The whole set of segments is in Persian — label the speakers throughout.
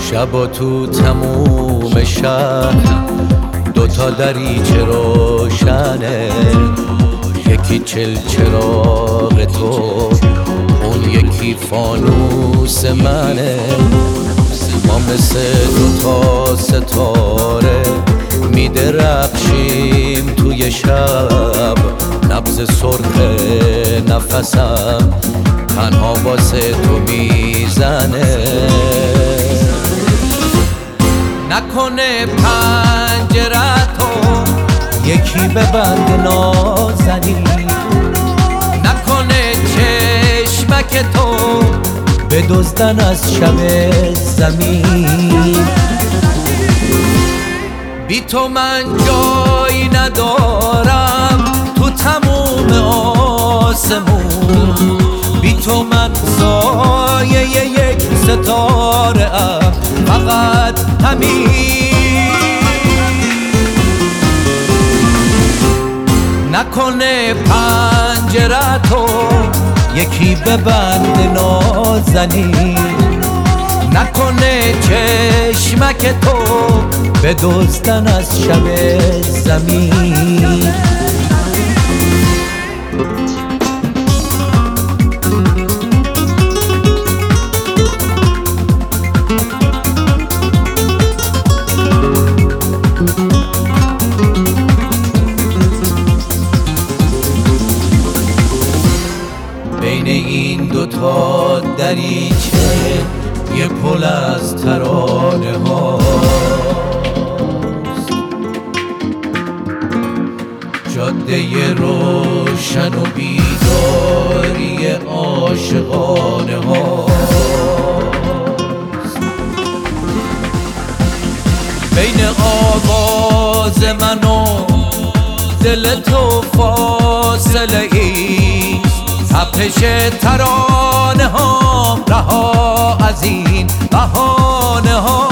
Speaker 1: شبا تو تموم شهر دوتا دریچه روشنه، یکی چراغ تو، اون یکی فانوس منه. ما مثل دوتا ستاره میدرخشیم توی شب، نبض سرخ نفسم تنها واسه تو میزنه. نکنه پنجره‌تو یکی ببند نازنین، نکنه چشمک تو بدزدن از شب زمین. بی تو من جایی ندارم تو تموم آسمون، بی تو من سایه یک ستاره ام، فقط همین. نکنه پنجره‌تو یکی ببند نازنین، نکنه چشمک تو بدزدن از شب زمین. بین این دوتا دریچه یه پل از ترانه هاست، جاده روشن و بیداری عاشقانه هاست. بین آواز من و دل تو فاصله ای، تپش ترانه ها رها از این بهانه ها.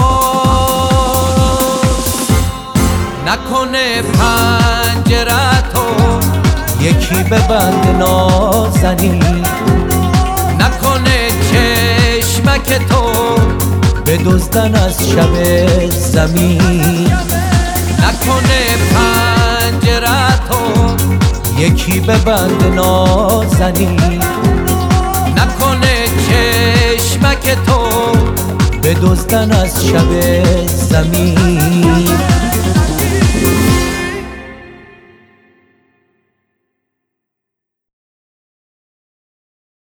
Speaker 1: نکنه پنجره‌تو یکی ببند نازنین، نکنه چشمک تو بدزدن از شب زمین. نکنه پنجره‌تو یکی ببند نازنین، نکنه چشمک تو بدزدن از شب زمین.